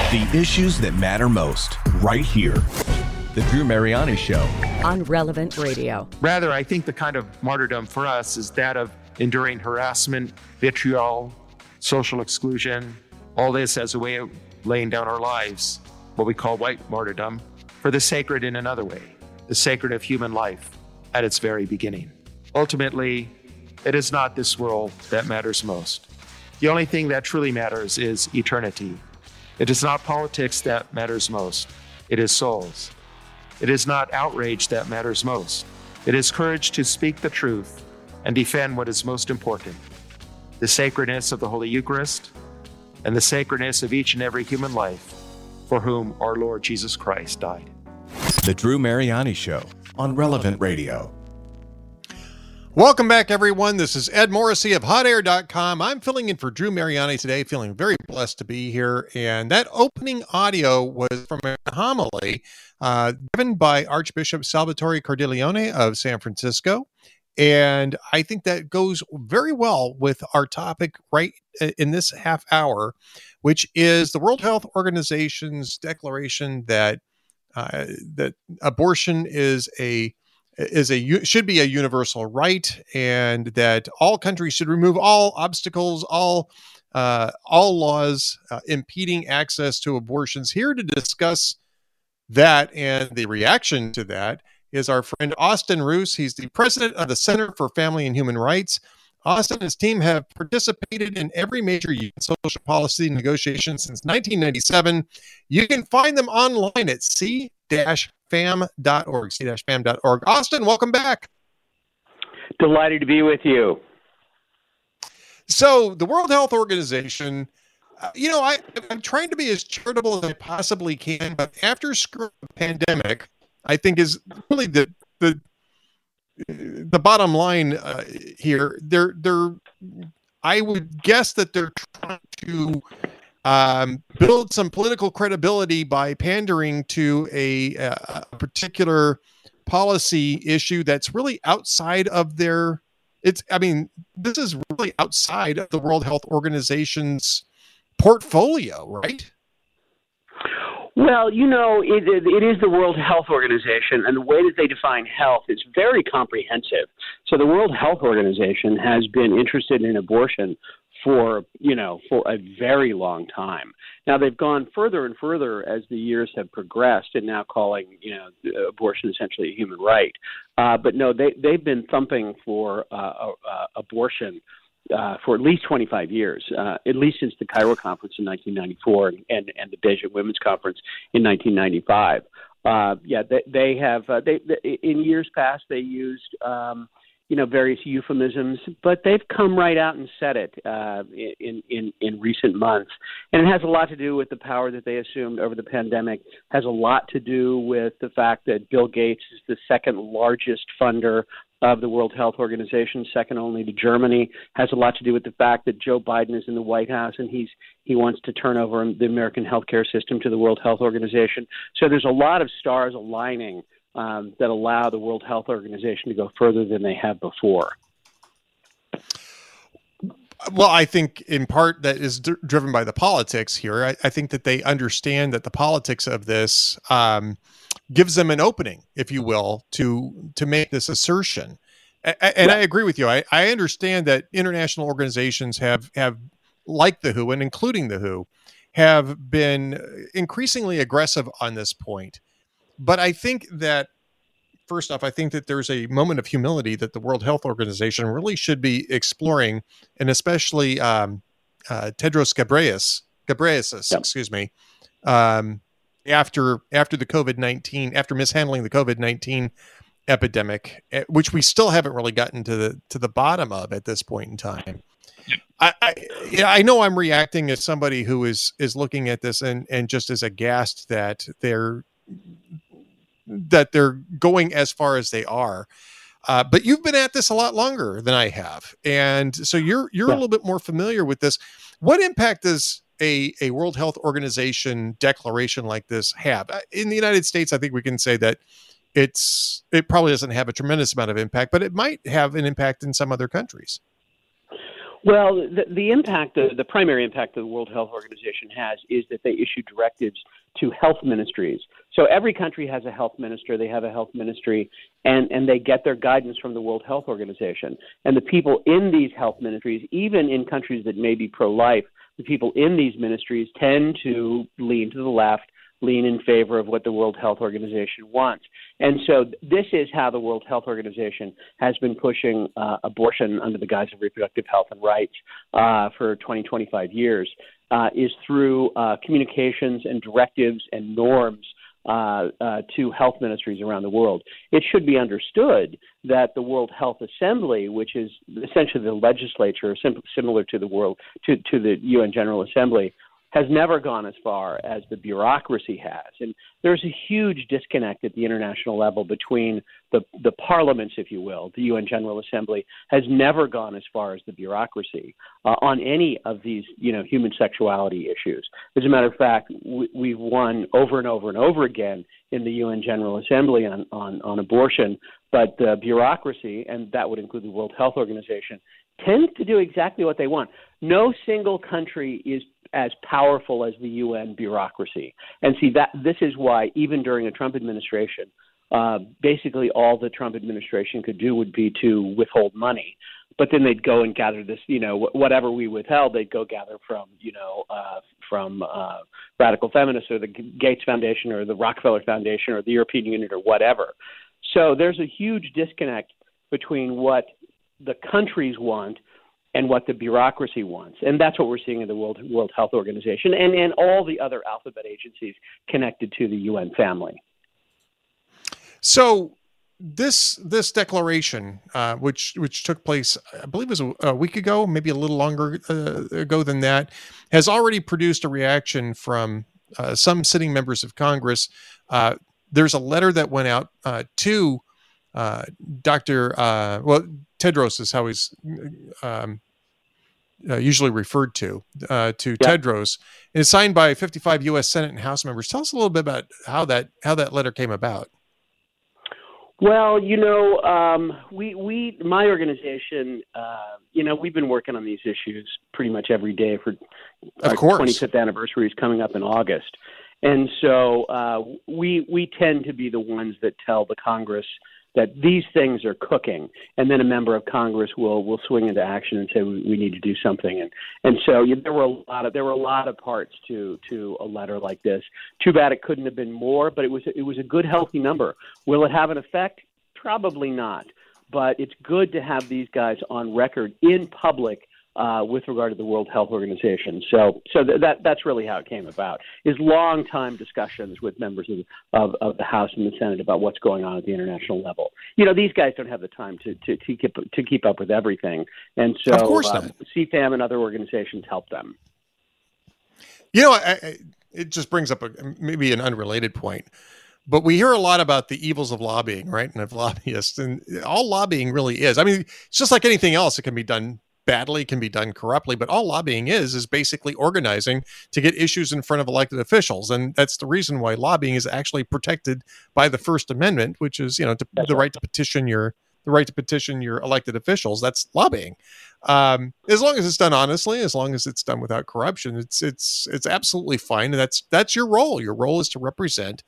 The issues that matter most, right here. The Drew Mariani Show. On Relevant Radio. Rather, I think the kind of martyrdom for us is that of enduring harassment, vitriol, social exclusion, all this as a way of laying down our lives, what we call white martyrdom, for the sacred in another way, the sacred of human life at its very beginning. Ultimately, it is not this world that matters most. The only thing that truly matters is eternity. It is not politics that matters most. It is souls. It is not outrage that matters most. It is courage to speak the truth and defend what is most important, the sacredness of the Holy Eucharist and the sacredness of each and every human life for whom our Lord Jesus Christ died. The Drew Mariani Show on Relevant Radio. Welcome back, everyone. This is Ed Morrissey of HotAir.com. I'm filling in for Drew Mariani today, feeling very blessed to be here. And that opening audio was from a homily given by Archbishop Salvatore Cordileone of San Francisco. And I think that goes very well with our topic right in this half hour, which is the World Health Organization's declaration that that abortion should be a universal right, and that all countries should remove all obstacles, all laws impeding access to abortions. Here to discuss that and the reaction to that is our friend Austin Roos. He's the president of the Center for Family and Human Rights. Austin and his team have participated in every major social policy negotiation since 1997. You can find them online at c-fam.org, c-fam.org. Austin, welcome back. Delighted to be with you. So the World Health Organization, I'm trying to be as charitable as I possibly can, but after the pandemic, I think is really the bottom line here. I would guess that they're trying to build some political credibility by pandering to a particular policy issue that's really outside of this is really outside of the World Health Organization's portfolio, right? Well, it is the World Health Organization, and the way that they define health is very comprehensive. So the World Health Organization has been interested in abortion for a very long time. Now they've gone further and further as the years have progressed, and now calling abortion essentially a human right. But no, they've been thumping for abortion for at least 25 years, at least since the Cairo Conference in 1994 and the Beijing Women's Conference in 1995. They have. In years past, they used various euphemisms, but they've come right out and said it in recent months, and it has a lot to do with the power that they assumed over the pandemic. Has a lot to do with the fact that Bill Gates is the second largest funder of the World Health Organization, second only to Germany. Has a lot to do with the fact that Joe Biden is in the White House and he wants to turn over the American healthcare system to the World Health Organization. So there's a lot of stars aligning that allow the World Health Organization to go further than they have before. Well, I think in part that is driven by the politics here. I think that they understand that the politics of this gives them an opening, if you will, to make this assertion. And I agree with you. I understand that international organizations have like the WHO, and including the WHO, have been increasingly aggressive on this point. But I think that, first off, I think that there's a moment of humility that the World Health Organization really should be exploring, and especially Tedros Ghebreyesus, yep. excuse me, after the COVID-19, after mishandling the COVID-19 epidemic, which we still haven't really gotten to the bottom of at this point in time. I know I'm reacting as somebody who is looking at this and just as aghast that they're going as far as they are. But you've been at this a lot longer than I have. And so you're a little bit more familiar with this. What impact does a World Health Organization declaration like this have? In the United States, I think we can say that it probably doesn't have a tremendous amount of impact, but it might have an impact in some other countries. Well, the impact, the primary impact that the World Health Organization has is that they issue directives to health ministries. So every country has a health minister. They have a health ministry, and they get their guidance from the World Health Organization. And the people in these health ministries, even in countries that may be pro-life, the people in these ministries tend to lean to the left, lean in favor of what the World Health Organization wants. And so this is how the World Health Organization has been pushing abortion under the guise of reproductive health and rights for 20, 25 years, is through communications and directives and norms to health ministries around the world. It should be understood that the World Health Assembly, which is essentially the legislature, similar to the UN General Assembly, has never gone as far as the bureaucracy has. And there's a huge disconnect at the international level between the parliaments, if you will. The UN General Assembly has never gone as far as the bureaucracy on any of these, human sexuality issues. As a matter of fact, we've won over and over and over again in the UN General Assembly on abortion, but the bureaucracy, and that would include the World Health Organization, tends to do exactly what they want. No single country is as powerful as the UN bureaucracy. And see, this is why even during a Trump administration, basically all the Trump administration could do would be to withhold money. But then they'd go and gather this, whatever we withheld, they'd go gather from radical feminists or the Gates Foundation or the Rockefeller Foundation or the European Union or whatever. So there's a huge disconnect between what the countries want and what the bureaucracy wants. And that's what we're seeing in the World Health Organization and all the other alphabet agencies connected to the UN family. So this declaration, which took place, I believe it was a week ago, maybe a little longer ago than that, has already produced a reaction from some sitting members of Congress. There's a letter that went out to Tedros is how he's usually referred to Tedros, and it's signed by 55 U.S. Senate and House members. Tell us a little bit about how that letter came about. Well, my organization, we've been working on these issues pretty much every day for our 25th anniversary is coming up in August. And so we tend to be the ones that tell the Congress that these things are cooking, and then a member of Congress will swing into action and say we need to do something. And so there were a lot of parts to a letter like this. Too bad it couldn't have been more, but it was a good, healthy number. Will it have an effect? Probably not. But it's good to have these guys on record in public with regard to the World Health Organization. So that's really how it came about, is long-time discussions with members of the House and the Senate about what's going on at the international level. These guys don't have the time to keep up with everything. And so of course not. CFAM and other organizations help them. It just brings up maybe an unrelated point. But we hear a lot about the evils of lobbying, right? And of lobbyists. And all lobbying really is. I mean, it's just like anything else. It can be done badly, can be done corruptly, but all lobbying is basically organizing to get issues in front of elected officials. And that's the reason why lobbying is actually protected by the First Amendment, which is, the right to petition your elected officials. That's lobbying. As long as it's done honestly, as long as it's done without corruption, it's absolutely fine. And that's your role. Your role is to represent,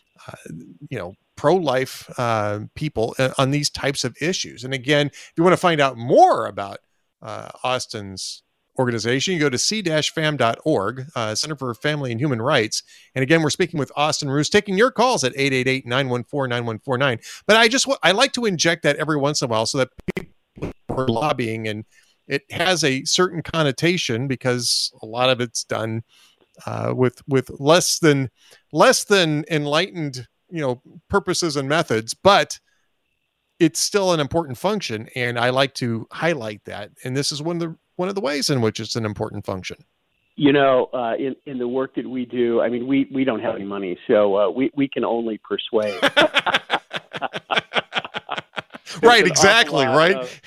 pro-life people on these types of issues. And again, if you want to find out more about Austin's organization, you go to c-fam.org, Center for Family and Human Rights. And again, we're speaking with Austin Ruse, taking your calls at 888-914-9149. But I like to inject that every once in a while so that people are lobbying, and it has a certain connotation because a lot of it's done with less than enlightened, purposes and methods, but it's still an important function, and I like to highlight that. And this is one of the ways in which it's an important function. In the work that we do, I mean, we don't have any money, so we can only persuade. Right, exactly, right.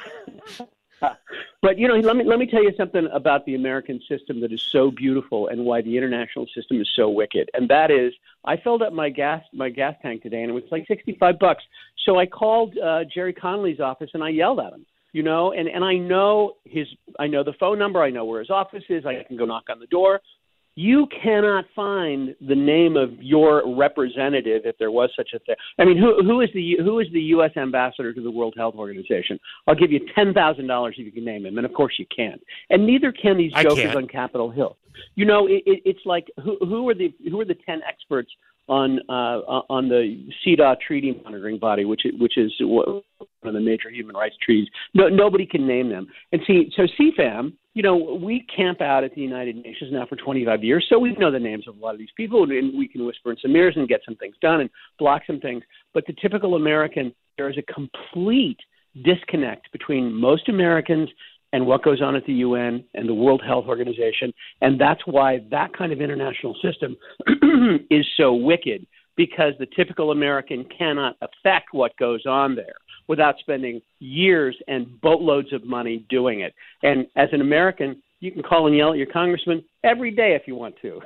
But let me tell you something about the American system that is so beautiful and why the international system is so wicked. And that is, I filled up my gas tank today, and it was like $65. So I called Jerry Connolly's office and I yelled at him. and I know the phone number. I know where his office is. I can go knock on the door. You cannot find the name of your representative if there was such a thing. I mean, who is the U.S. ambassador to the World Health Organization? I'll give you $10,000 if you can name him, and of course you can't. And neither can these jokers on Capitol Hill. It's like who are the 10 experts on the CEDAW treaty monitoring body, which is one of the major human rights treaties. Nobody can name them. And so CFAM. We camp out at the United Nations now for 25 years, so we know the names of a lot of these people, and we can whisper in some ears and get some things done and block some things. But the typical American, there is a complete disconnect between most Americans and what goes on at the UN and the World Health Organization, and that's why that kind of international system is so wicked, because the typical American cannot affect what goes on there without spending years and boatloads of money doing it. And as an American, you can call and yell at your congressman every day if you want to.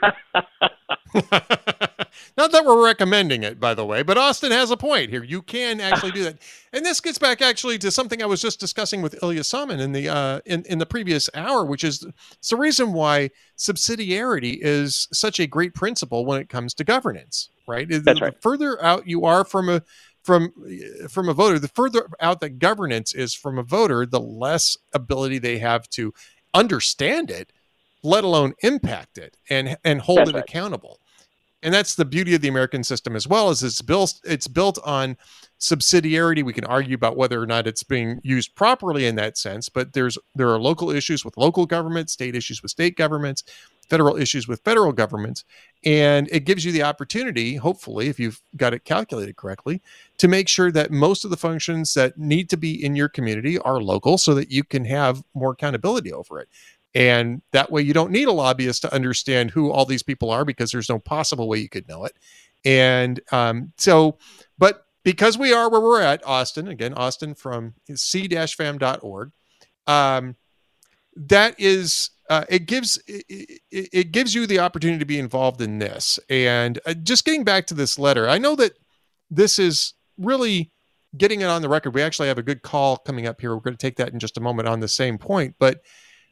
Not that we're recommending it, by the way, but Austin has a point here. You can actually do that. And this gets back actually to something I was just discussing with Ilya Somin in the previous hour, which is it's the reason why subsidiarity is such a great principle when it comes to governance, right? That's right. The further out you are from a voter, the further out that governance is from a voter, the less ability they have to understand it, let alone impact it and hold it accountable. And that's the beauty of the American system as well, is it's built on subsidiarity. We can argue about whether or not it's being used properly in that sense, but there are local issues with local governments, state issues with state governments, federal issues with federal governments, and it gives you the opportunity, hopefully, if you've got it calculated correctly, to make sure that most of the functions that need to be in your community are local so that you can have more accountability over it. And that way you don't need a lobbyist to understand who all these people are, because there's no possible way you could know it. And but because we are where we're at, Austin from c-fam.org, that is, it gives you the opportunity to be involved in this. And just getting back to this letter, I know that this is really getting it on the record. We actually have a good call coming up here. We're going to take that in just a moment on the same point, but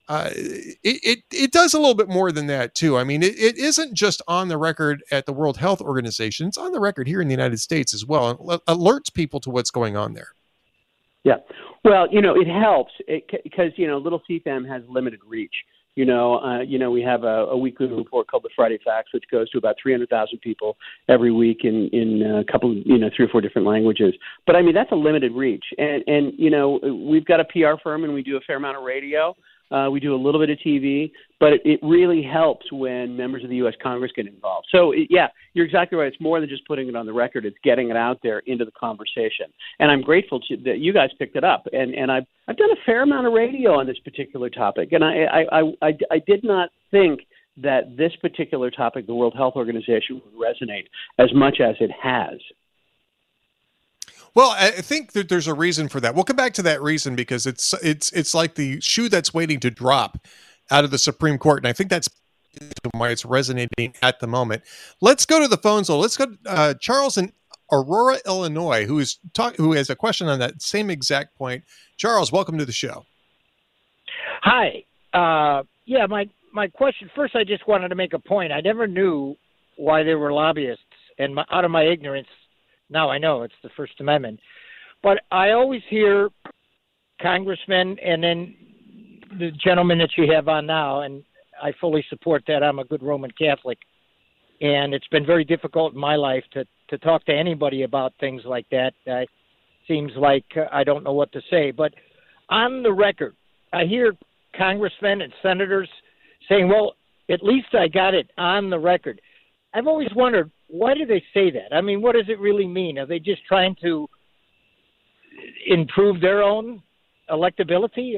it does a little bit more than that too. I mean, it isn't just on the record at the World Health Organization. It's on the record here in the United States as well, and alerts people to what's going on there. Yeah. Well, it helps because, little CFAM has limited reach. We have a weekly report called the Friday Facts, which goes to about 300,000 people every week in a couple, 3 or 4 different languages. But I mean, that's a limited reach. And we've got a PR firm and we do a fair amount of radio. We do a little bit of TV, but it really helps when members of the U.S. Congress get involved. So, you're exactly right. It's more than just putting it on the record. It's getting it out there into the conversation. And I'm grateful that you guys picked it up. And I've done a fair amount of radio on this particular topic. And I did not think that this particular topic, the World Health Organization, would resonate as much as it has. Well, I think that there's a reason for that. We'll come back to that reason because it's like the shoe that's waiting to drop out of the Supreme Court, and I think that's why it's resonating at the moment. Let's go to the phones. So let's go to Charles in Aurora, Illinois, who has a question on that same exact point. Charles, welcome to the show. Hi. My question. First, I just wanted to make a point. I never knew why there were lobbyists, and out of my ignorance. Now I know it's the First Amendment, but I always hear congressmen and then the gentleman that you have on now, and I fully support that. I'm a good Roman Catholic, and it's been very difficult in my life to talk to anybody about things like that. It seems like I don't know what to say, but on the record, I hear congressmen and senators saying, well, at least I got it on the record. I've always wondered, why do they say that? I mean, what does it really mean? Are they just trying to improve their own electability?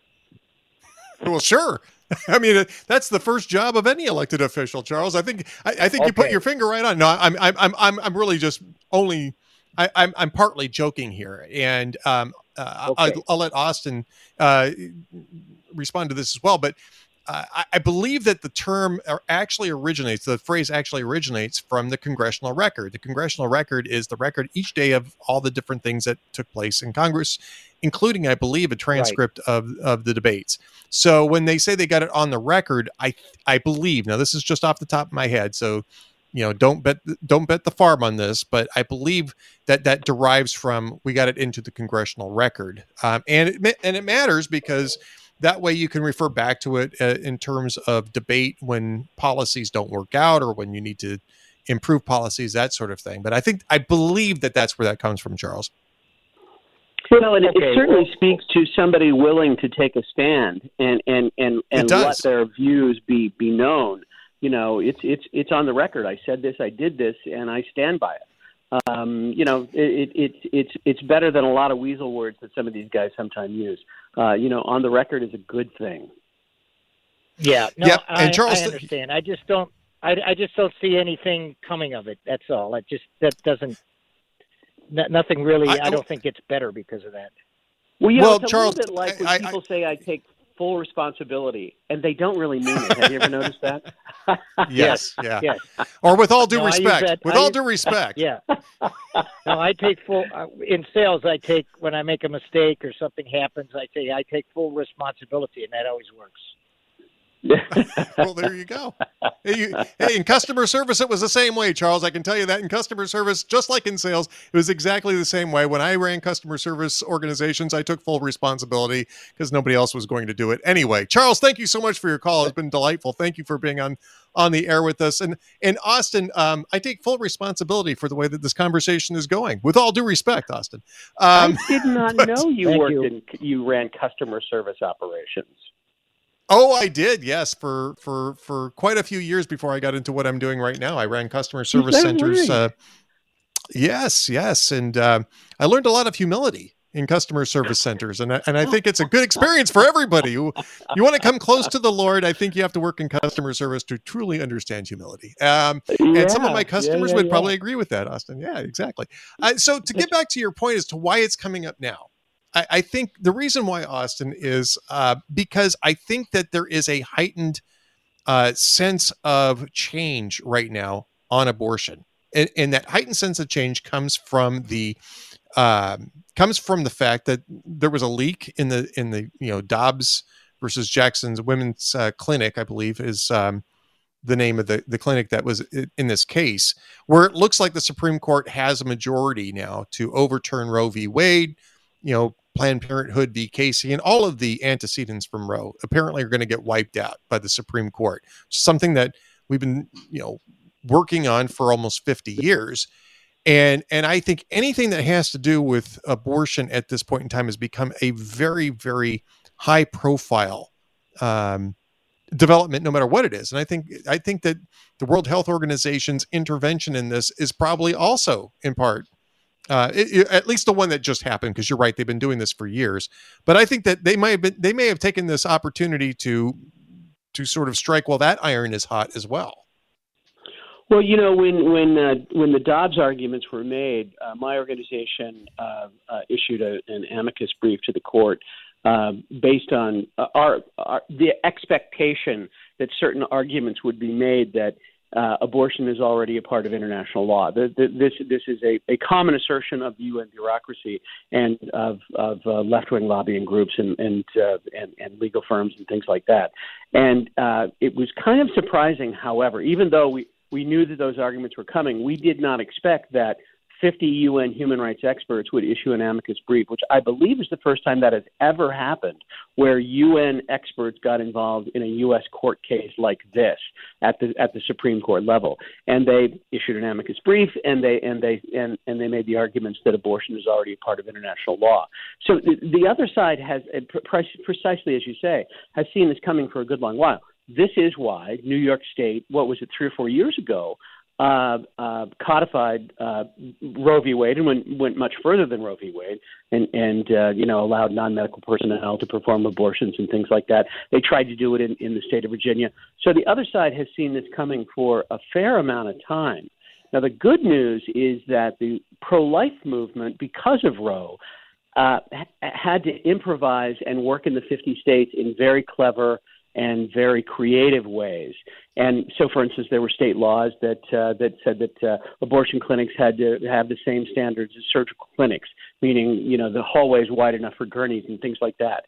Well, sure. I mean, that's the first job of any elected official, Charles. I think you put your finger right on. No, I'm really just only I'm partly joking here, and I'll let Austin respond to this as well. But I believe that the phrase actually originates from the congressional record. The congressional record is the record each day of all the different things that took place in Congress, including, I believe, a transcript of the debates. So when they say they got it on the record, I believe, now this is just off the top of my head, so don't bet the farm on this, but I believe that derives from, we got it into the congressional record, and it matters because that way you can refer back to it in terms of debate when policies don't work out or when you need to improve policies, that sort of thing. But I believe that's where that comes from, Charles. Well, and it certainly speaks to somebody willing to take a stand and let their views be known. It's on the record. I said this, I did this, and I stand by it. It's better than a lot of weasel words that some of these guys sometimes use. On the record is a good thing. Yeah, no, yep. And Charles, I understand. I just don't see anything coming of it. That's all. Nothing really. I don't think it's better because of that. Well, it's Charles, a little bit like when people say I take full responsibility, and they don't really mean it. Have you ever noticed that? Yes, yeah. Yes. Or with all due respect. Due respect. Yeah. No, I take full in sales. I take when I make a mistake or something happens. I take full responsibility, and that always works. Well, there you go. Hey, in customer service, it was the same way, Charles. I can tell you that in customer service, just like in sales, it was exactly the same way. When I ran customer service organizations, I took full responsibility because nobody else was going to do it anyway. Charles, thank you so much for your call. It's been delightful. Thank you for being on the air with us. And Austin, I take full responsibility for the way that this conversation is going. With all due respect, Austin. I did not know you ran customer service operations. Oh, I did. Yes. For quite a few years before I got into what I'm doing right now, I ran customer service centers. Yes. And I learned a lot of humility in customer service centers. And I think it's a good experience for everybody. You want to come close to the Lord, I think you have to work in customer service to truly understand humility. And some of my customers would probably agree with that, Austin. Yeah, exactly. So to get back to your point as to why it's coming up now, I think the reason why, Austin, is because I think that there is a heightened sense of change right now on abortion, and that heightened sense of change comes from the fact that there was a leak in the Dobbs versus Jackson's Women's Clinic, I believe, is the name of the clinic that was in this case, where it looks like the Supreme Court has a majority now to overturn Roe v. Wade. Planned Parenthood v. Casey, and all of the antecedents from Roe apparently are going to get wiped out by the Supreme Court. Something that we've been, working on for almost 50 years. And I think anything that has to do with abortion at this point in time has become a very, very high profile development, no matter what it is. And I think that the World Health Organization's intervention in this is probably also in part at least the one that just happened, because you're right, they've been doing this for years. But I think that they may have taken this opportunity to sort of strike while that iron is hot as well. Well, when the Dobbs arguments were made, my organization issued an amicus brief to the court based on the expectation that certain arguments would be made that abortion is already a part of international law. This is a common assertion of the UN bureaucracy and of left-wing lobbying groups and legal firms and things like that. And it was kind of surprising, however, even though we knew that those arguments were coming, we did not expect that 50 UN human rights experts would issue an amicus brief, which I believe is the first time that has ever happened, where UN experts got involved in a U.S. court case like this at the Supreme Court level. And they issued an amicus brief, and they made the arguments that abortion is already a part of international law. So the other side has, precisely as you say, has seen this coming for a good long while. This is why New York State, 3 or 4 years ago, codified Roe v. Wade and went much further than Roe v. Wade and allowed non-medical personnel to perform abortions and things like that. They tried to do it in the state of Virginia. So the other side has seen this coming for a fair amount of time. Now, the good news is that the pro-life movement, because of Roe, had to improvise and work in the 50 states in very clever and very creative ways. And so, for instance, there were state laws that said that abortion clinics had to have the same standards as surgical clinics, meaning, the hallways wide enough for gurneys and things like that.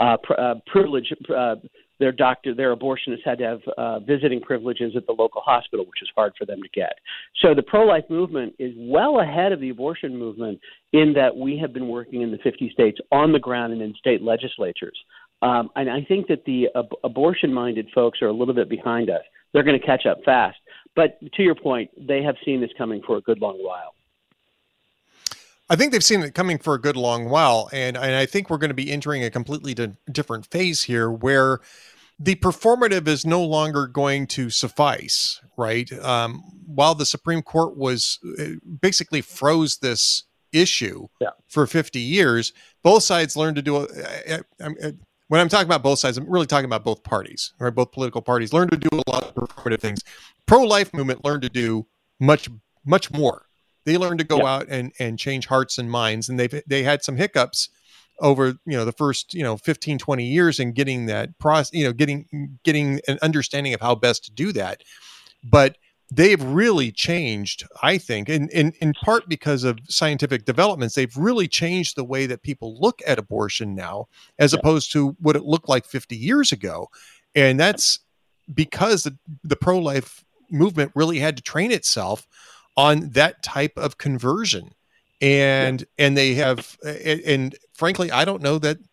Their abortionists had to have visiting privileges at the local hospital, which is hard for them to get. So the pro-life movement is well ahead of the abortion movement in that we have been working in the 50 states on the ground and in state legislatures. And I think that the abortion-minded folks are a little bit behind us. They're going to catch up fast. But to your point, they have seen this coming for a good long while. I think they've seen it coming for a good long while. And I think we're going to be entering a completely different phase here where the performative is no longer going to suffice, right? While the Supreme Court basically froze this issue for 50 years, both sides learned to do when I'm talking about both sides, I'm really talking about both parties, right? Both political parties learned to do a lot of performative things. Pro-life movement learned to do much, much more. They learned to go out and change hearts and minds. And they had some hiccups over, the first, 15, 20 years in getting that process, getting an understanding of how best to do that. But they've really changed, I think, in part because of scientific developments. They've really changed the way that people look at abortion now, as opposed to what it looked like 50 years ago. And that's because the pro-life movement really had to train itself on that type of conversion. And they have, and frankly, I don't know that,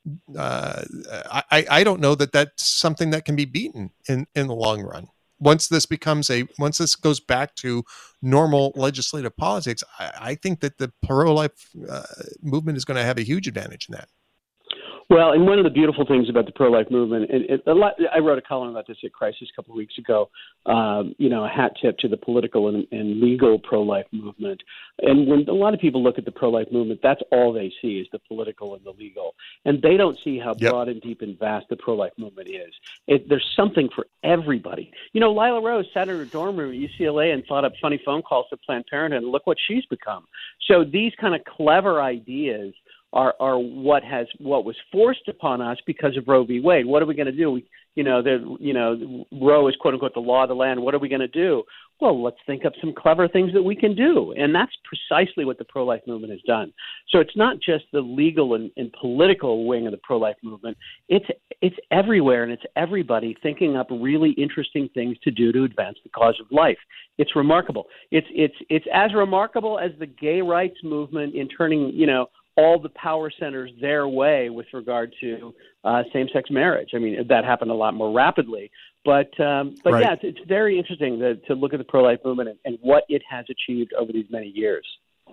I don't know that that's something that can be beaten in the long run. Once this goes back to normal legislative politics, I think that the pro-life movement is going to have a huge advantage in that. Well, and one of the beautiful things about the pro-life movement, I wrote a column about this at Crisis a couple of weeks ago, a hat tip to the political and legal pro-life movement. And when a lot of people look at the pro-life movement, that's all they see is the political and the legal. And they don't see how broad and deep and vast the pro-life movement is. There's something for everybody. Lila Rose sat in her dorm room at UCLA and thought up funny phone calls to Planned Parenthood, and look what she's become. So these kind of clever ideas are what was forced upon us because of Roe v. Wade. What are we going to do? Roe is quote unquote the law of the land. What are we going to do? Well, let's think up some clever things that we can do, and that's precisely what the pro-life movement has done. So it's not just the legal and political wing of the pro-life movement. It's everywhere, and it's everybody thinking up really interesting things to do to advance the cause of life. It's remarkable. It's as remarkable as the gay rights movement in turning all the power centers their way with regard to same-sex marriage. I mean, that happened a lot more rapidly. But right. Yeah, it's very interesting to look at the pro-life movement and what it has achieved over these many years.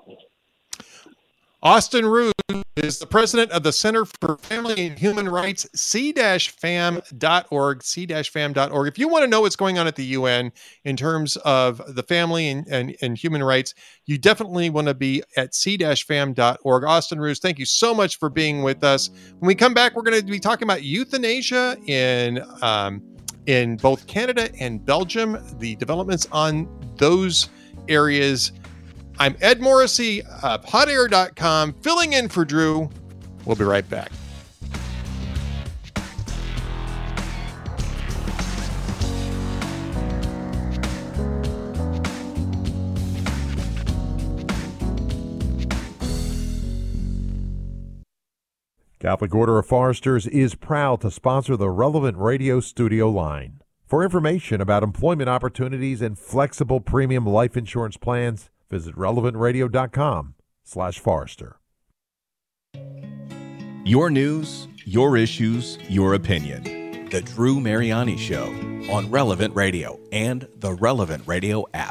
Austin Ruse is the president of the Center for Family and Human Rights, c-fam.org, c-fam.org. If you want to know what's going on at the UN in terms of the family and human rights, you definitely want to be at c-fam.org. Austin Ruse, thank you so much for being with us. When we come back, we're going to be talking about euthanasia in both Canada and Belgium, the developments on those areas. I'm Ed Morrissey of HotAir.com, filling in for Drew. We'll be right back. Catholic Order of Foresters is proud to sponsor the Relevant Radio studio line. For information about employment opportunities and flexible premium life insurance plans, visit relevantradio.com/Forester. Your news, your issues, your opinion. The Drew Mariani Show on Relevant Radio and the Relevant Radio app.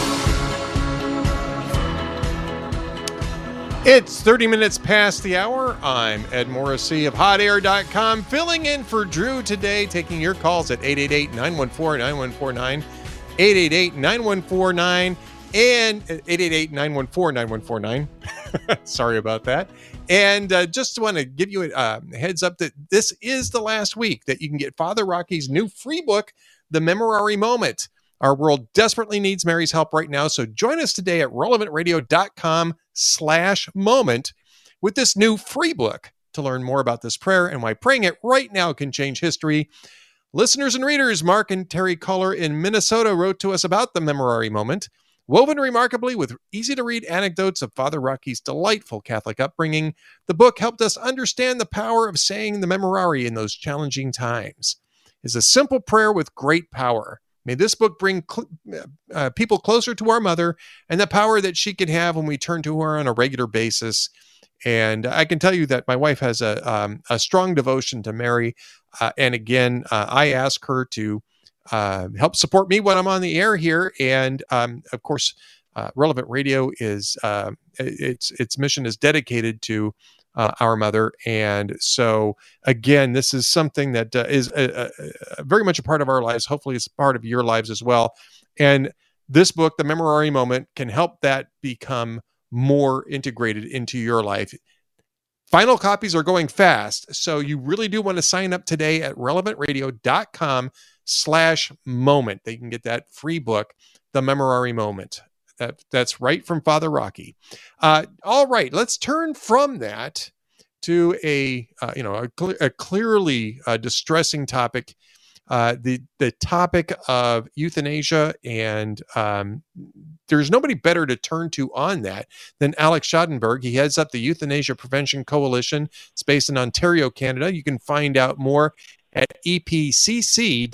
It's 30 minutes past the hour. I'm Ed Morrissey of HotAir.com, filling in for Drew today, taking your calls at 888-914-9149, 888-9149, and 888-914-9149. Sorry about that. And just want to give you a heads up that this is the last week that you can get Father Rocky's new free book, The Memorare Moment. Our world desperately needs Mary's help right now. So join us today at relevantradio.com/moment with this new free book to learn more about this prayer and why praying it right now can change history. Listeners and readers, Mark and Terry Kohler in Minnesota wrote to us about the Memorare moment. Woven remarkably with easy-to-read anecdotes of Father Rocky's delightful Catholic upbringing, the book helped us understand the power of saying the Memorare in those challenging times. It's a simple prayer with great power. May this book bring people closer to our mother and the power that she can have when we turn to her on a regular basis. And I can tell you that my wife has a strong devotion to Mary. And again, I ask her to help support me when I'm on the air here. And of course, Relevant Radio is its mission is dedicated to our mother. And so again, this is something that is very much a part of our lives. Hopefully it's part of your lives as well. And this book, The Memorare Moment, can help that become more integrated into your life. Final copies are going fast, so you really do want to sign up today at relevantradio.com/moment. They can get that free book, The Memorare Moment. That's right from Father Rocky. All right, let's turn from that to a clearly distressing topic, the topic of euthanasia, and there's nobody better to turn to on that than Alex Schadenberg. He heads up the Euthanasia Prevention Coalition. It's based in Ontario, Canada. You can find out more at epcc.ca,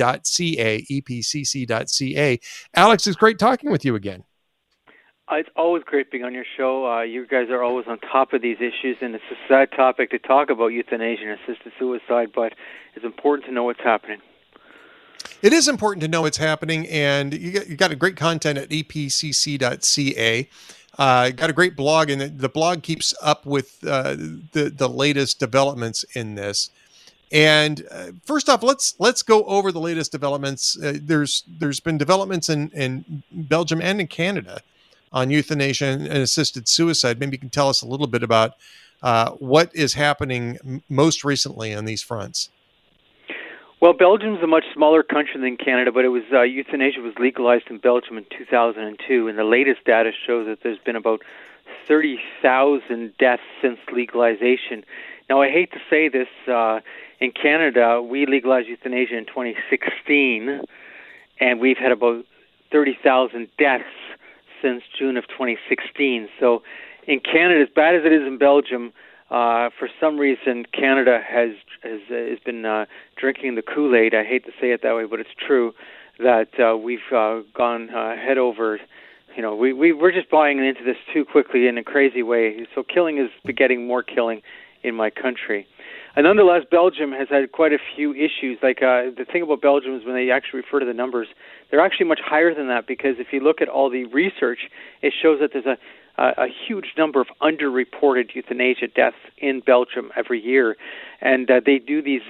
epcc.ca. Alex, it's great talking with you again. It's always great being on your show. You guys are always on top of these issues, and it's a sad topic to talk about euthanasia and assisted suicide, but it's important to know what's happening. It is important to know what's happening, and you got a great content at epcc.ca. Got a great blog, and the blog keeps up with the latest developments in this. And first off, let's go over the latest developments. There's been developments in Belgium and in Canada on euthanasia and assisted suicide. Maybe you can tell us a little bit about what is happening most recently on these fronts. Well, Belgium's a much smaller country than Canada, but it was euthanasia was legalized in Belgium in 2002, and the latest data shows that there's been about 30,000 deaths since legalization. Now, I hate to say this, in Canada, we legalized euthanasia in 2016, and we've had about 30,000 deaths since June of 2016. So in Canada, as bad as it is in Belgium, for some reason, Canada has been drinking the Kool-Aid. I hate to say it that way, but it's true that we've gone head over. You know, we're just buying into this too quickly in a crazy way. So killing is begetting more killing in my country. And nonetheless, Belgium has had quite a few issues. Like the thing about Belgium is when they actually refer to the numbers, they're actually much higher than that, because if you look at all the research, it shows that there's a huge number of underreported euthanasia deaths in Belgium every year. And they do these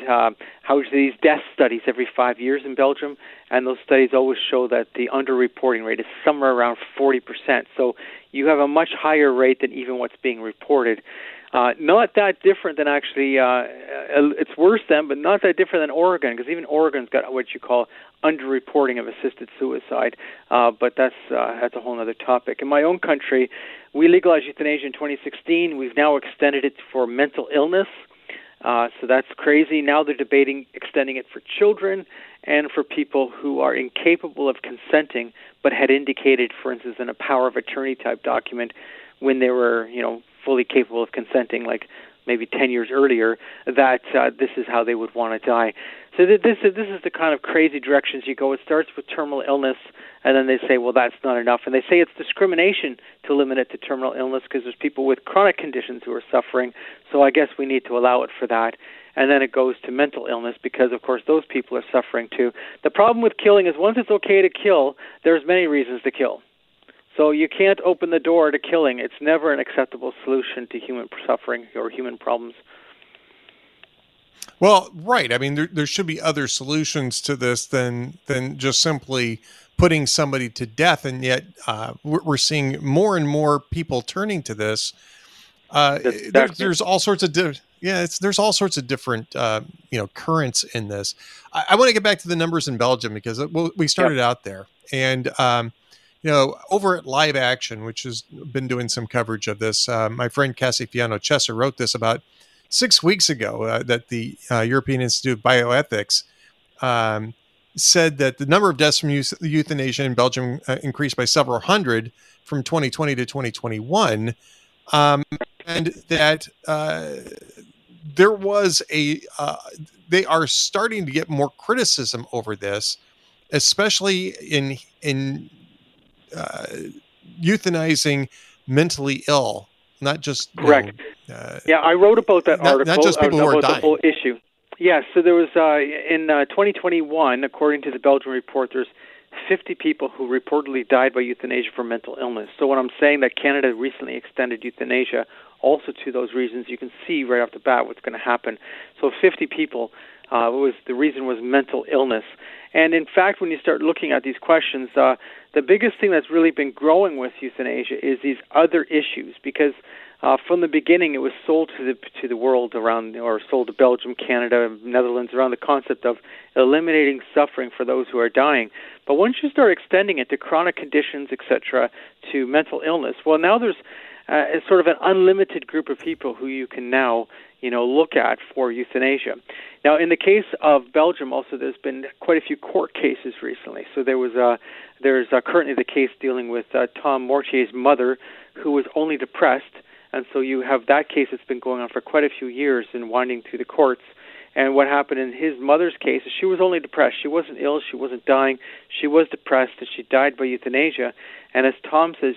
death studies every 5 years in Belgium, and those studies always show that the underreporting rate is somewhere around 40%. So you have a much higher rate than even what's being reported. Not that different than actually, it's worse than, but not that different than Oregon, because even Oregon's got what you call underreporting of assisted suicide, but that's a whole other topic. In my own country, we legalized euthanasia in 2016. We've now extended it for mental illness, so that's crazy. Now they're debating extending it for children and for people who are incapable of consenting, but had indicated, for instance, in a power of attorney type document when they were, fully capable of consenting, like maybe 10 years earlier, that this is how they would want to die. So this is the kind of crazy directions you go. It starts with terminal illness, and then they say, well, that's not enough. And they say it's discrimination to limit it to terminal illness because there's people with chronic conditions who are suffering, so I guess we need to allow it for that. And then it goes to mental illness because, of course, those people are suffering too. The problem with killing is once it's okay to kill, there's many reasons to kill. So you can't open the door to killing. It's never an acceptable solution to human suffering or human problems. Well, right. I mean, there should be other solutions to this than just simply putting somebody to death, and yet we're seeing more and more people turning to this. There's all sorts of there's all sorts of different currents in this. I want to get back to the numbers in Belgium because we started out there, and over at Live Action, which has been doing some coverage of this, my friend Cassie Fiano-Chesser wrote this about 6 weeks ago, that the European Institute of Bioethics said that the number of deaths from euthanasia in Belgium increased by several hundred from 2020 to 2021, and that there was they are starting to get more criticism over this, especially in euthanizing mentally ill, not just correct. Yeah, I wrote about that article. Not just people who are about dying. The whole issue. Yeah, so there was in 2021, according to the Belgian report, there's 50 people who reportedly died by euthanasia for mental illness. So when I'm saying that Canada recently extended euthanasia also to those reasons, you can see right off the bat what's going to happen. So 50 people, the reason was mental illness. And in fact, when you start looking at these questions, the biggest thing that's really been growing with euthanasia is these other issues, because from the beginning it was sold to the world around, or sold to Belgium, Canada, Netherlands, around the concept of eliminating suffering for those who are dying. But once you start extending it to chronic conditions, etc., to mental illness, well, now there's sort of an unlimited group of people who you can now, look at for euthanasia. Now, in the case of Belgium, also, there's been quite a few court cases recently. So there's currently the case dealing with Tom Mortier's mother, who was only depressed, and so you have that case that's been going on for quite a few years and winding through the courts. And what happened in his mother's case is she was only depressed. She wasn't ill. She wasn't dying. She was depressed, and she died by euthanasia. And as Tom says,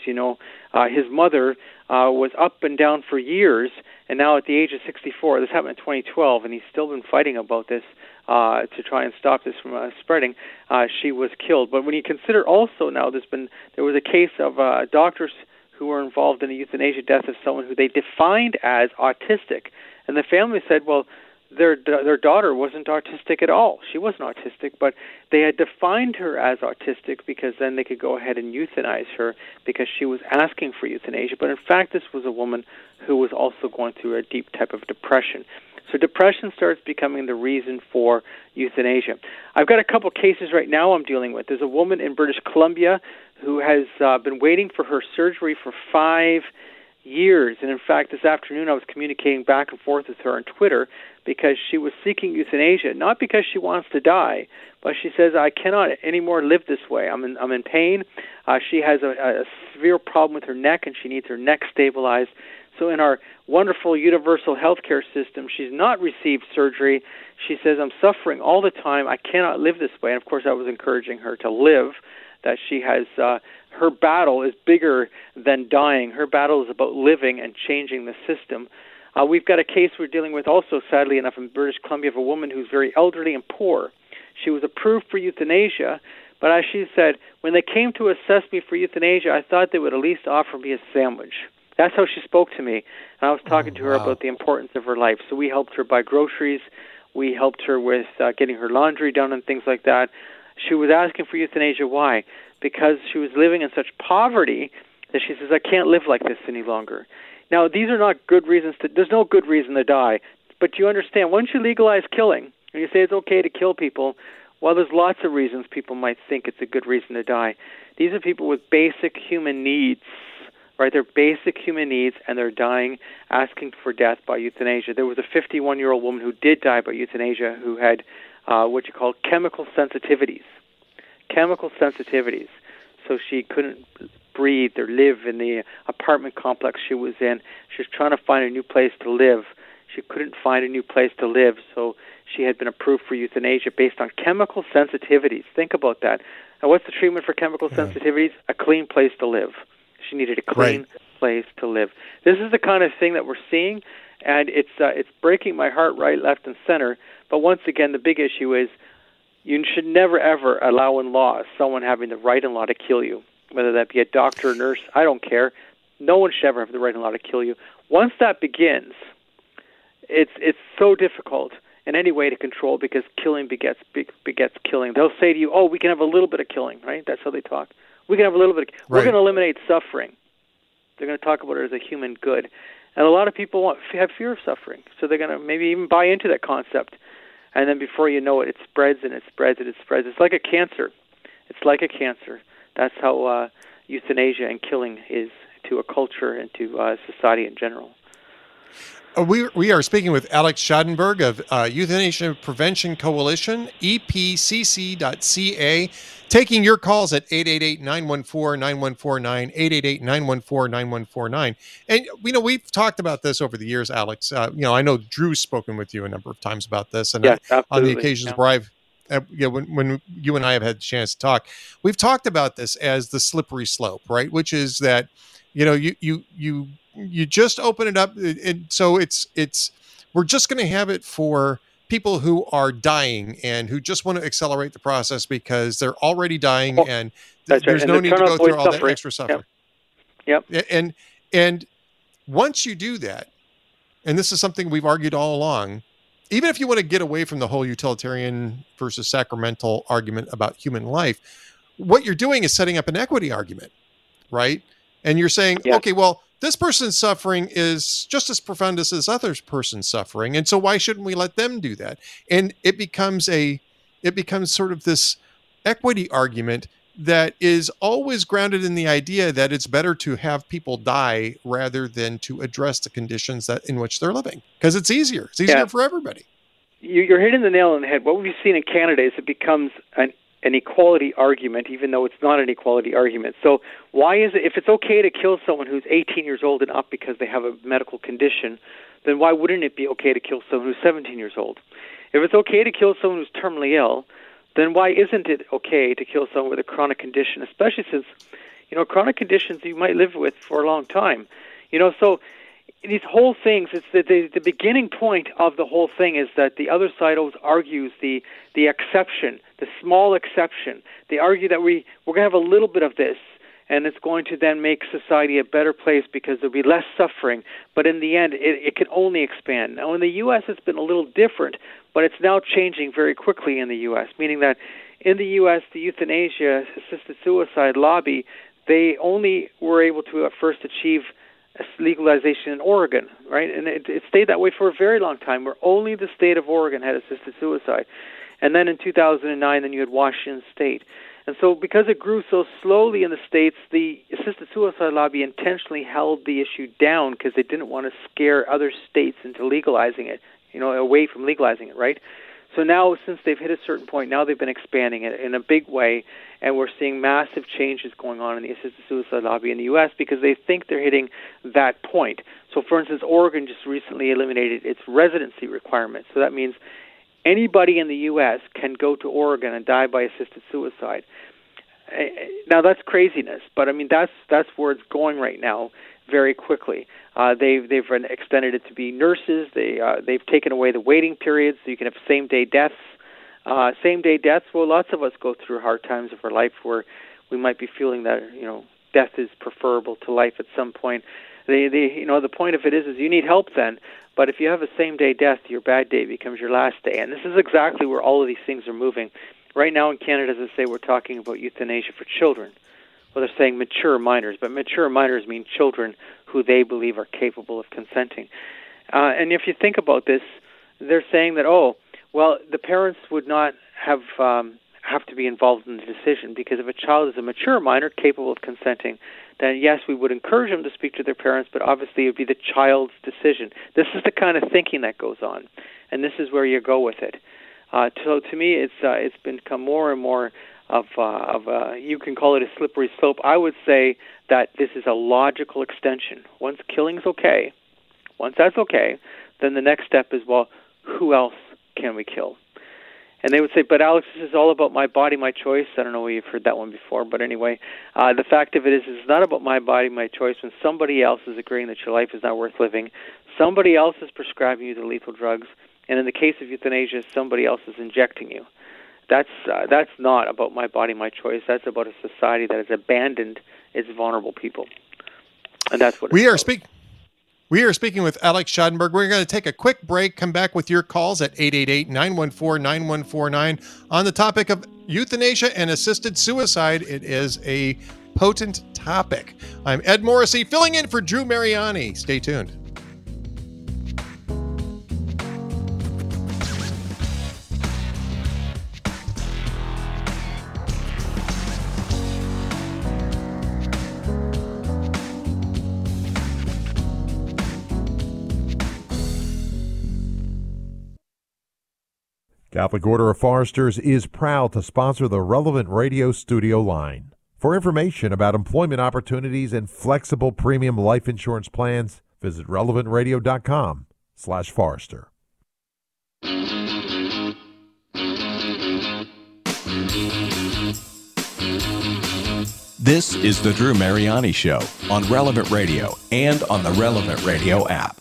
his mother was up and down for years, and now at the age of 64, this happened in 2012, and he's still been fighting about this to try and stop this from spreading. She was killed. But when you consider also now, there was a case of doctors who were involved in a euthanasia death of someone who they defined as autistic, and the family said, well, their daughter wasn't autistic at all. She wasn't autistic, but they had defined her as autistic because then they could go ahead and euthanize her because she was asking for euthanasia. But in fact, this was a woman who was also going through a deep type of depression. So depression starts becoming the reason for euthanasia. I've got a couple cases right now I'm dealing with. There's a woman in British Columbia who has been waiting for her surgery for 5 years. And in fact, this afternoon I was communicating back and forth with her on Twitter because she was seeking euthanasia, not because she wants to die, but she says, I cannot anymore live this way. I'm in pain. She has a severe problem with her neck, and she needs her neck stabilized. So in our wonderful universal healthcare system, she's not received surgery. She says, I'm suffering all the time. I cannot live this way. And of course, I was encouraging her to live, that she has her battle is bigger than dying. Her battle is about living and changing the system. We've got a case we're dealing with also, sadly enough, in British Columbia of a woman who's very elderly and poor. She was approved for euthanasia, but as she said, when they came to assess me for euthanasia, I thought they would at least offer me a sandwich. That's how she spoke to me, and I was talking to her about the importance of her life. So we helped her buy groceries. We helped her with getting her laundry done and things like that. She was asking for euthanasia. Why? Because she was living in such poverty that she says, I can't live like this any longer. Now, these are not good reasons there's no good reason to die. But you understand, once you legalize killing, and you say it's okay to kill people, well, there's lots of reasons people might think it's a good reason to die. These are people with basic human needs, right? They're basic human needs, and they're dying, asking for death by euthanasia. There was a 51-year-old woman who did die by euthanasia who had what you call chemical sensitivities. Chemical sensitivities. So she couldn't breathe or live in the apartment complex she was in. She was trying to find a new place to live. She couldn't find a new place to live, so she had been approved for euthanasia based on chemical sensitivities. Think about that. And what's the treatment for chemical sensitivities? A clean place to live. She needed a clean place to live. This is the kind of thing that we're seeing, and it's breaking my heart right, left, and center. But once again, the big issue is you should never, ever allow in law someone having the right and law to kill you, whether that be a doctor, a nurse, I don't care. No one should ever have the right and law to kill you. Once that begins, it's so difficult in any way to control because killing begets killing. They'll say to you, oh, we can have a little bit of killing, right? That's how they talk. We can have a little bit. We're going to eliminate suffering. They're going to talk about it as a human good. And a lot of people have fear of suffering, so they're going to maybe even buy into that concept. And then before you know it, it spreads and it spreads and it spreads. It's like a cancer. It's like a cancer. That's how euthanasia and killing is to a culture and to society in general. We are speaking with Alex Schadenberg of Euthanasia Prevention Coalition, epcc.ca, taking your calls at 888-914-9149, 888-914-9149. And, we've talked about this over the years, Alex. I know Drew's spoken with you a number of times about this. And yes, on the occasions where I've, when you and I have had the chance to talk, we've talked about this as the slippery slope, right? Which is that, you just open it up, and so we're just going to have it for people who are dying and who just want to accelerate the process because they're already dying, and there's no need to go through all that extra suffering. Yep. And once you do that, and this is something we've argued all along, even if you want to get away from the whole utilitarian versus sacramental argument about human life, what you're doing is setting up an equity argument, right? And you're saying, okay, well, this person's suffering is just as profound as this other person's suffering. And so why shouldn't we let them do that? And it becomes sort of this equity argument that is always grounded in the idea that it's better to have people die rather than to address the conditions in which they're living. Because it's easier. It's easier for everybody. You're hitting the nail on the head. What we've seen in Canada is it becomes an equality argument, even though it's not an equality argument. So why is it, if it's okay to kill someone who's 18 years old and up because they have a medical condition, then why wouldn't it be okay to kill someone who's 17 years old? If it's okay to kill someone who's terminally ill, then why isn't it okay to kill someone with a chronic condition, especially since, chronic conditions you might live with for a long time. So these whole things, it's the beginning point of the whole thing is that the other side always argues the exception, the small exception. They argue that we're going to have a little bit of this, and it's going to then make society a better place because there'll be less suffering. But in the end, it can only expand. Now, in the U.S., it's been a little different, but it's now changing very quickly in the U.S., meaning that in the U.S., the euthanasia-assisted suicide lobby, they only were able to at first achieve legalization in Oregon, right? And it stayed that way for a very long time, where only the state of Oregon had assisted suicide. And then in 2009, then you had Washington State. And so because it grew so slowly in the states, the assisted suicide lobby intentionally held the issue down because they didn't want to scare other states into legalizing it, away from legalizing it, right? So now, since they've hit a certain point, now they've been expanding it in a big way, and we're seeing massive changes going on in the assisted suicide lobby in the U.S. because they think they're hitting that point. So, for instance, Oregon just recently eliminated its residency requirement. So that means anybody in the U.S. can go to Oregon and die by assisted suicide. Now, that's craziness, but, that's where it's going right now very quickly. They've extended it to be nurses. They've taken away the waiting periods, so you can have same-day deaths. Same-day deaths, well, lots of us go through hard times of our life where we might be feeling that, death is preferable to life at some point. The point of it is you need help then. But if you have a same-day death, your bad day becomes your last day. And this is exactly where all of these things are moving. Right now in Canada, as I say, we're talking about euthanasia for children. Well, they're saying mature minors, but mature minors mean children who they believe are capable of consenting. And if you think about this, they're saying that, the parents would not have to be involved in the decision, because if a child is a mature minor capable of consenting, then yes, we would encourage them to speak to their parents, but obviously it would be the child's decision. This is the kind of thinking that goes on, and this is where you go with it. So to me, it's become more and more of you can call it a slippery slope. I would say that this is a logical extension. Once killing's okay, once that's okay, then the next step is, well, who else can we kill? And they would say, but Alex, this is all about my body, my choice. I don't know if you've heard that one before, but anyway, the fact of it is it's not about my body, my choice. When somebody else is agreeing that your life is not worth living, somebody else is prescribing you the lethal drugs, and in the case of euthanasia, somebody else is injecting you. That's not about my body, my choice. That's about a society that has abandoned its vulnerable people, and that's what we are speaking. We are speaking with Alex Schadenberg. We're going to take a quick break, come back with your calls at 888-914-9149 on the topic of euthanasia and assisted suicide. It is a potent topic. I'm Ed Morrissey, filling in for Drew Mariani. Stay tuned. Catholic Order of Foresters is proud to sponsor the Relevant Radio studio line. For information about employment opportunities and flexible premium life insurance plans, visit relevantradio.com/Forester. This is the Drew Mariani Show on Relevant Radio and on the Relevant Radio app.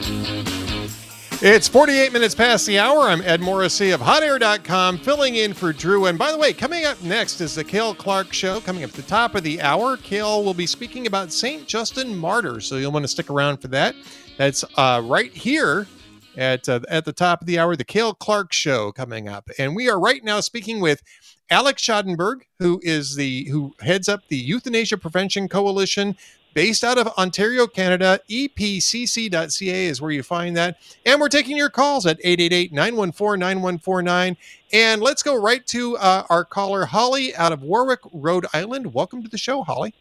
It's 48 minutes past the hour. I'm Ed Morrissey of HotAir.com, filling in for Drew. And by the way, coming up next is the Cale Clark Show. Coming up at the top of the hour, Cale will be speaking about St. Justin Martyr, so you'll want to stick around for that. That's right here at the top of the hour, the Cale Clark Show coming up. And we are right now speaking with Alex Schadenberg, who heads up the Euthanasia Prevention Coalition, based out of Ontario, Canada. EPCC.ca is where you find that. And we're taking your calls at 888-914-9149. And let's go right to our caller, Holly, out of Warwick, Rhode Island. Welcome to the show, Holly.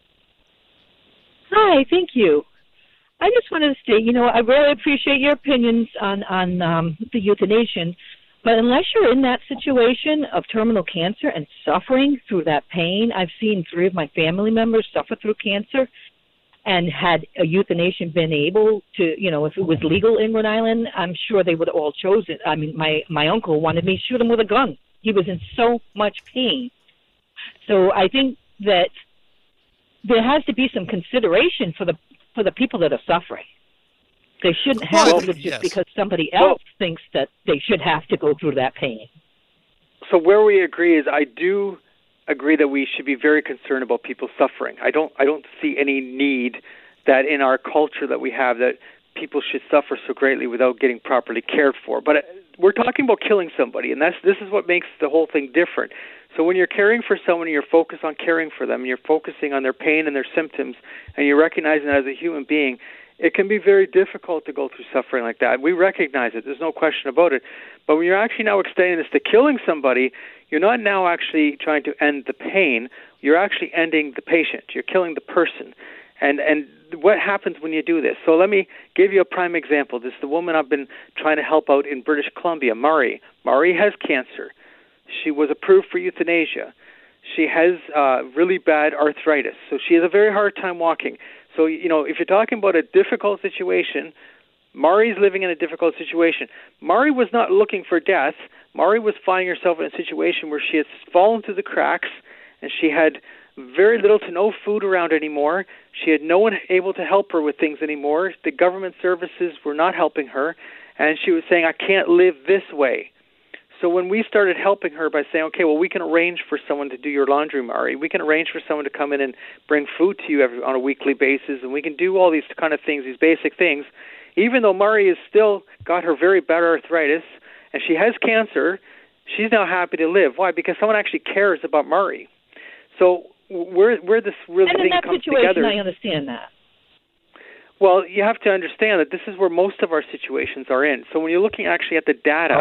Hi, thank you. I just wanted to state, I really appreciate your opinions on the euthanasia. But unless you're in that situation of terminal cancer and suffering through that pain, I've seen 3 of my family members suffer through cancer. And had a euthanasia been able to, if it was legal in Rhode Island, I'm sure they would have all chosen. I mean, my uncle wanted me to shoot him with a gun. He was in so much pain. So I think that there has to be some consideration for the people that are suffering. They shouldn't have to live just because somebody else thinks that they should have to go through that pain. So where we agree is I do agree that we should be very concerned about people suffering. I don't see any need that in our culture that we have that people should suffer so greatly without getting properly cared for. But we're talking about killing somebody, and this is what makes the whole thing different. So when you're caring for someone, you're focused on caring for them, and you're focusing on their pain and their symptoms, and you're recognizing that as a human being, it can be very difficult to go through suffering like that. We recognize it. There's no question about it. But when you're actually now extending this to killing somebody, you're not now actually trying to end the pain. You're actually ending the patient. You're killing the person. And what happens when you do this? So let me give you a prime example. This is the woman I've been trying to help out in British Columbia, Mari. Mari has cancer. She was approved for euthanasia. She has really bad arthritis, so she has a very hard time walking. So, if you're talking about a difficult situation, Mari's living in a difficult situation. Mari was not looking for death. Mari was finding herself in a situation where she had fallen through the cracks, and she had very little to no food around anymore. She had no one able to help her with things anymore. The government services were not helping her, and she was saying, I can't live this way. So when we started helping her by saying, okay, well, we can arrange for someone to do your laundry, Mari. We can arrange for someone to come in and bring food to you on a weekly basis, and we can do all these kind of things, these basic things. Even though Mari has still got her very bad arthritis, and she has cancer, she's now happy to live. Why? Because someone actually cares about Mari. So where this really thing comes together. And in that situation, I understand that. Well, you have to understand that this is where most of our situations are in. So when you're looking actually at the data,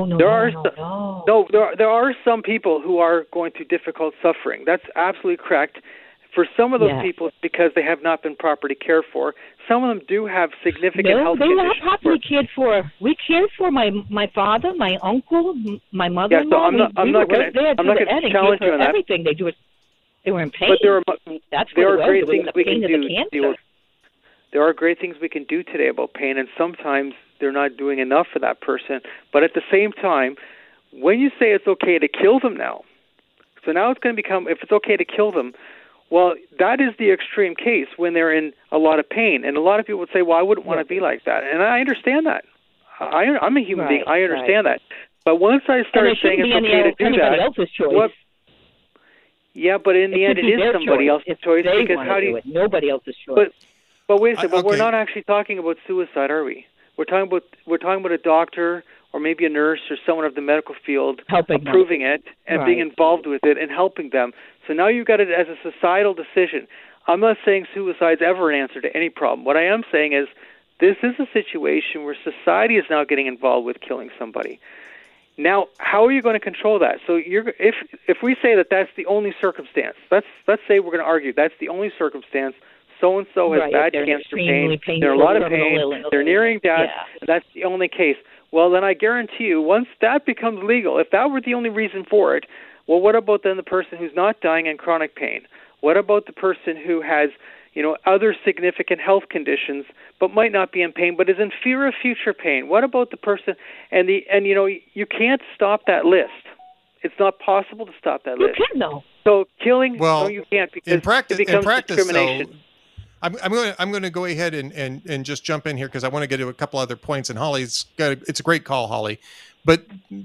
there are some people who are going through difficult suffering. That's absolutely correct. For some of those people, it's because they have not been properly cared for. Some of them do have significant health conditions. No, they were not properly cared for. We cared for my father, my uncle, my mother-in-law. Yeah, so I'm not going to challenge you on that. Everything they do, they were in pain. But there are great things we can do. There are great things we can do today about pain, and sometimes they're not doing enough for that person. But at the same time, when you say it's okay to kill them now, so now it's going to become, if it's okay to kill them, well, that is the extreme case when they're in a lot of pain. And a lot of people would say, well, I wouldn't want to be like that. And I understand that. I'm a human being. I understand that. But once I started saying it's okay to do that, else's choice. Yeah, but in the end, it is somebody else's choice. Because how do you? Nobody else's choice. But wait a second. But we're not actually talking about suicide, are we? We're talking about a doctor or maybe a nurse or someone of the medical field approving it and being involved with it and helping them. So now you've got it as a societal decision. I'm not saying suicide's ever an answer to any problem. What I am saying is this is a situation where society is now getting involved with killing somebody. Now, how are you going to control that? So if we say that that's the only circumstance, let's say we're going to argue that's the only circumstance. So-and-so has bad cancer pain, they're in a lot of pain, they're nearing death, that's the only case. well, then I guarantee you, once that becomes legal, if that were the only reason for it, well, what about then the person who's not dying in chronic pain? What about the person who has, other significant health conditions but might not be in pain but is in fear of future pain? What about the person you can't stop that list. It's not possible to stop that list. You can, though. So killing, well, no, you can't, because in practice, it becomes discrimination. Though, I'm going to go ahead and just jump in here because I want to get to a couple other points. And Holly's it's a great call, Holly. But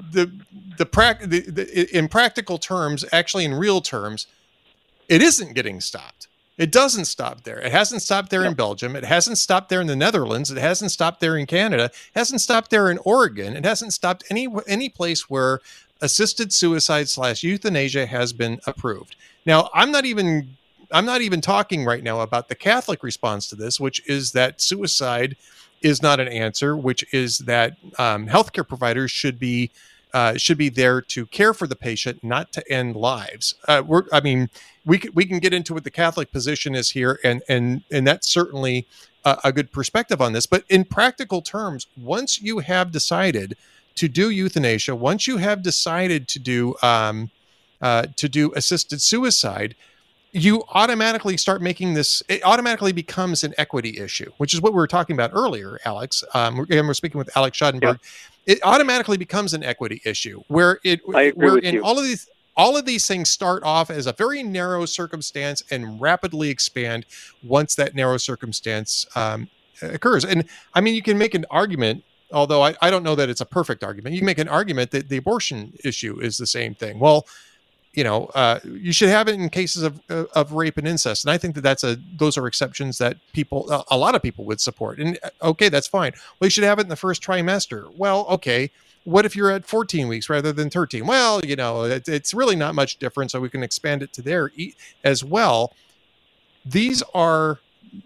in practical terms, actually in real terms, it isn't getting stopped. It doesn't stop there. It hasn't stopped there in Belgium. It hasn't stopped there in the Netherlands. It hasn't stopped there in Canada. It hasn't stopped there in Oregon. It hasn't stopped any place where assisted suicide / euthanasia has been approved. Now, I'm not even talking right now about the Catholic response to this, which is that suicide is not an answer, which is that healthcare providers should be there to care for the patient, not to end lives. We can get into what the Catholic position is here, and that's certainly a good perspective on this. But in practical terms, once you have decided to do euthanasia, once you have decided to do assisted suicide, you automatically start making this. It automatically becomes an equity issue, which is what we were talking about earlier, Alex. We're speaking with Alex Schadenberg. Yeah. It automatically becomes an equity issue where all of these things start off as a very narrow circumstance and rapidly expand once that narrow circumstance occurs. And I mean, you can make an argument, although I don't know that it's a perfect argument. You can make an argument that the abortion issue is the same thing. Well, you should have it in cases of rape and incest. And I think that those are exceptions that a lot of people would support. And okay, that's fine. Well, you should have it in the first trimester. Well, okay. What if you're at 14 weeks rather than 13? Well, it's really not much different. So we can expand it to there as well. These are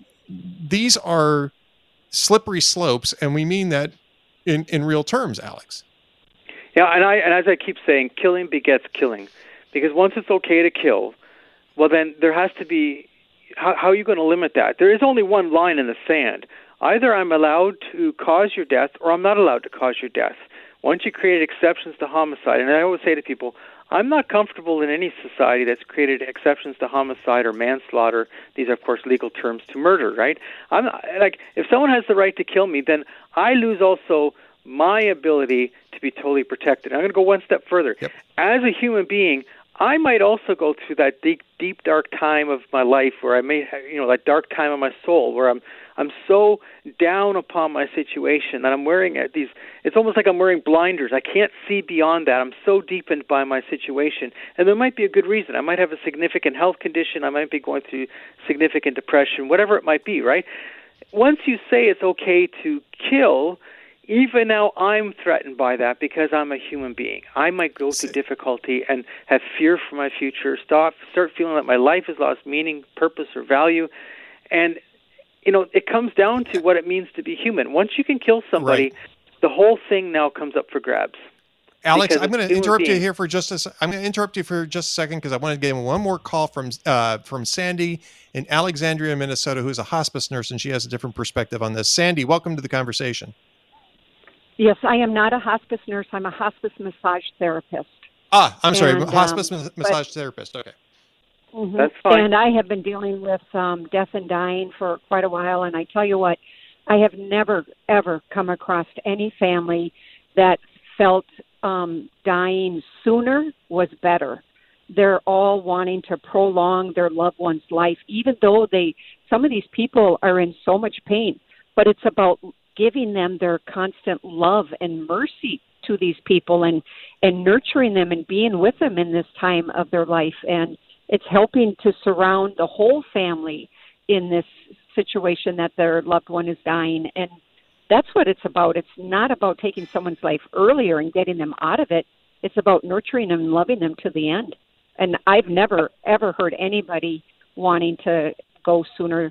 slippery slopes. And we mean that in real terms, Alex. Yeah. And as I keep saying, killing begets killing. Because once it's okay to kill, well, then there has to be, how are you going to limit that? There is only one line in the sand. Either I'm allowed to cause your death or I'm not allowed to cause your death. Once you create exceptions to homicide, and I always say to people, I'm not comfortable in any society that's created exceptions to homicide or manslaughter. These are, of course, legal terms to murder, right? I'm not, if someone has the right to kill me, then I lose also my ability to be totally protected. I'm going to go one step further. Yep. As a human being, I might also go through that deep, dark time of my life where I may, that dark time of my soul where I'm so down upon my situation that I'm wearing these. It's almost like I'm wearing blinders. I can't see beyond that. I'm so deepened by my situation, and there might be a good reason. I might have a significant health condition. I might be going through significant depression, whatever it might be. Right? Once you say it's okay to kill, even now I'm threatened by that because I'm a human being. I might go through difficulty and have fear for my future, start feeling that my life has lost meaning, purpose, or value. And, it comes down to what it means to be human. Once you can kill somebody, the whole thing now comes up for grabs. Alex, I'm going to interrupt you here for just a second because I want to get one more call from Sandy in Alexandria, Minnesota, who's a hospice nurse, and she has a different perspective on this. Sandy, welcome to the conversation. Yes, I am not a hospice nurse. I'm a hospice massage therapist. I'm sorry, hospice massage therapist. Okay. Mm-hmm. That's fine. And I have been dealing with death and dying for quite a while, and I tell you what, I have never, ever come across any family that felt dying sooner was better. They're all wanting to prolong their loved one's life, even though some of these people are in so much pain, but it's about giving them their constant love and mercy to these people and nurturing them and being with them in this time of their life. And it's helping to surround the whole family in this situation that their loved one is dying. And that's what it's about. It's not about taking someone's life earlier and getting them out of it. It's about nurturing them and loving them to the end. And I've never, ever heard anybody wanting to go sooner.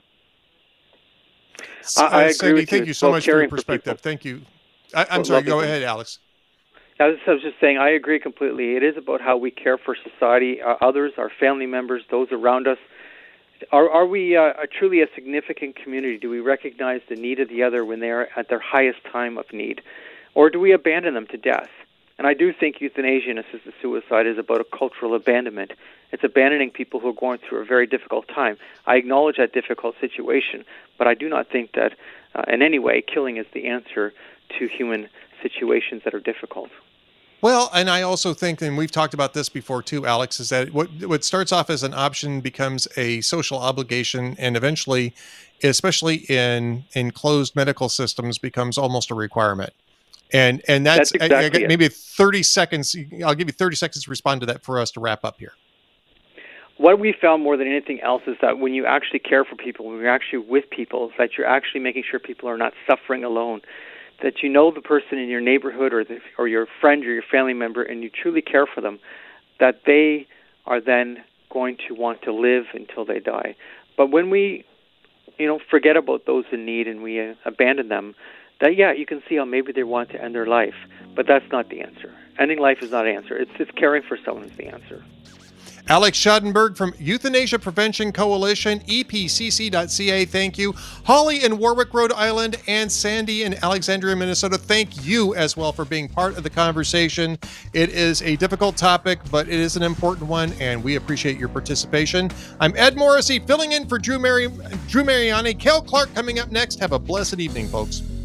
I agree Sandy, with thank you. you so much for your Caring for perspective. people. Thank you. I'm sorry, go ahead, Alex. I was just saying, I agree completely. It is about how we care for society, others, our family members, those around us. Are we truly a significant community? Do we recognize the need of the other when they are at their highest time of need? or do we abandon them to death? And I do think euthanasia and assisted suicide is about a cultural abandonment. It's abandoning people who are going through a very difficult time. I acknowledge that difficult situation, but I do not think that in any way killing is the answer to human situations that are difficult. Well, and I also think, and we've talked about this before too, Alex, is that what starts off as an option becomes a social obligation, and eventually, especially in closed medical systems, becomes almost a requirement. And that's exactly maybe 30 seconds. I'll give you 30 seconds to respond to that for us to wrap up here. What we found more than anything else is that when you actually care for people, when you're actually with people, that you're actually making sure people are not suffering alone, that you know the person in your neighborhood or your friend or your family member, and you truly care for them, that they are then going to want to live until they die. But when we, forget about those in need and we abandon them, that, you can see how maybe they want to end their life, but that's not the answer. Ending life is not an answer. It's caring for someone is the answer. Alex Schadenberg from Euthanasia Prevention Coalition, epcc.ca, thank you. Holly in Warwick, Rhode Island, and Sandy in Alexandria, Minnesota, thank you as well for being part of the conversation. It is a difficult topic, but it is an important one, and we appreciate your participation. I'm Ed Morrissey, filling in for Drew Mariani. Kel Clark coming up next. Have a blessed evening, folks.